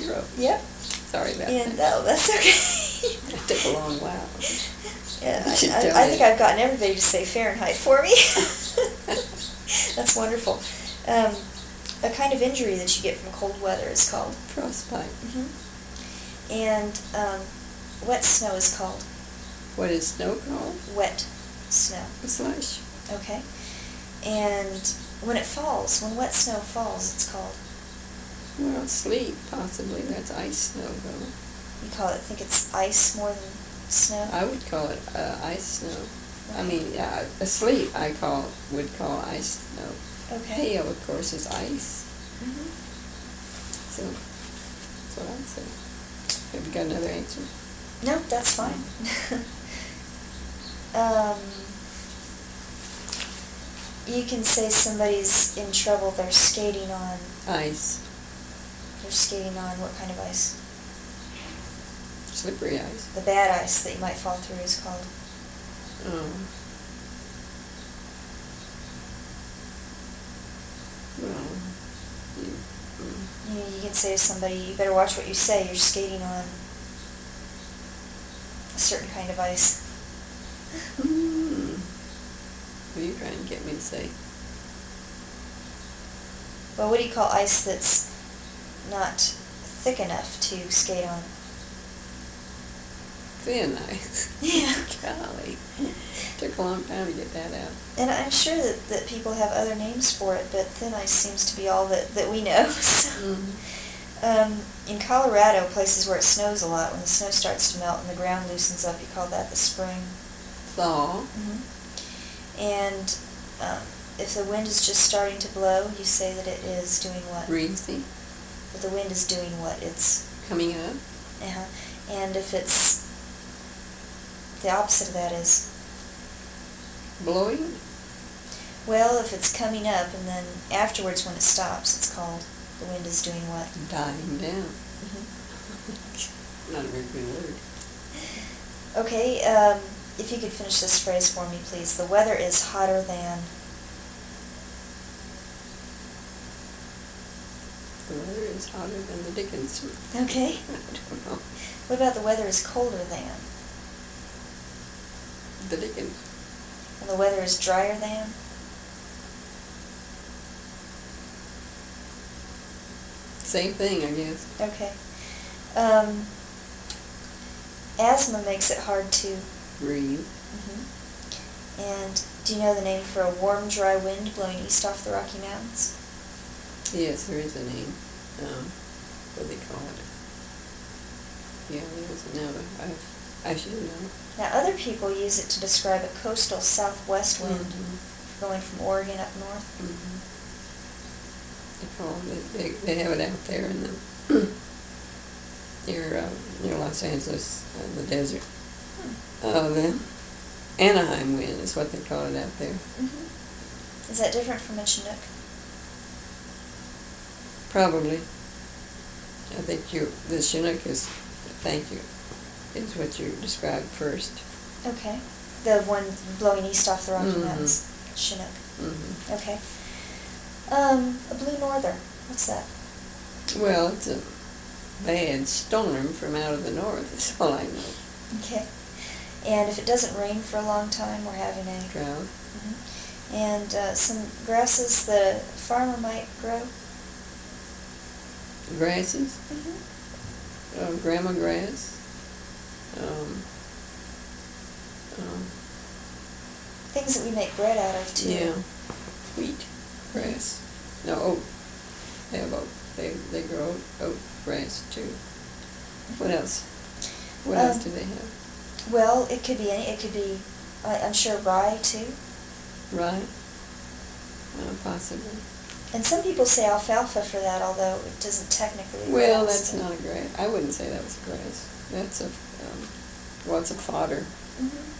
throat. Yep. Sorry about And that. that's okay. It took a long while. Yeah, You should I donate. think I've gotten everybody to say Fahrenheit for me. That's wonderful. A kind of injury that you get from cold weather is called Frostbite. And wet snow is called What is snow called? wet snow. Slush. Okay. And when it falls, when wet snow falls, it's called. Well, sleet, possibly. That's ice snow, though. You call it. Think it's ice more than snow. I would call it ice snow. I mean, sleet would call ice snow. Okay. Hail, of course, is ice. Mhm. So that's what I'd say. Have you got another answer? No, that's fine. You can say somebody's in trouble. They're skating on. Ice. They're skating on what kind of ice? Slippery ice. The bad ice that you might fall through is called. Well, You can say to somebody, you better watch what you say. You're skating on a certain kind of ice. What are you trying to get me to say? Well, what do you call ice that's not thick enough to skate on? Thin ice. Yeah. Golly. Took a long time to get that out. And I'm sure that people have other names for it, but thin ice seems to be all that we know. So, in Colorado, places where it snows a lot, when the snow starts to melt and the ground loosens up, you call that the spring. Thaw. And if the wind is just starting to blow, you say that it is doing what? Breezy. That the wind is doing what? It's Coming up. And if it's the opposite of that is? Blowing. Well, if it's coming up and then afterwards when it stops, it's called the wind is doing what? Dying down. Not a very good word. Okay, if you could finish this phrase for me, please. The weather is hotter than... The weather is hotter than the dickens. Okay. I don't know. What about the weather is colder than? The dickens. And the weather is drier than? Same thing, I guess. Okay. Asthma makes it hard to... Breathe. And do you know the name for a warm, dry wind blowing east off the Rocky Mountains? Yes, there is a name. What do they call it? Yeah, there is another. I should know. Now, other people use it to describe a coastal southwest wind going from Oregon up north. They have it out there in the near Los Angeles, the desert. The Anaheim wind is what they call it out there. Is that different from a Chinook? Probably. I think the Chinook is, thank you, is what you described first. Okay. The one blowing east off the Rocky Mountains. Chinook. Okay. A blue norther. What's that? Well, it's a bad storm from out of the north. That's all I know. Okay. And if it doesn't rain for a long time, we're having a... Drought. And some grasses that a farmer might grow. Grasses. Grandma grass. Things that we make bread out of, too. Yeah. Wheat grass. No, oat. They have oat. They grow oat grass, too. What else? What else do they have? Well, it could be I'm sure rye, too. Rye? Possibly. And some people say alfalfa for that, although it doesn't technically... Well, that's not a grass. I wouldn't say that was a grass. That's a, it's a fodder.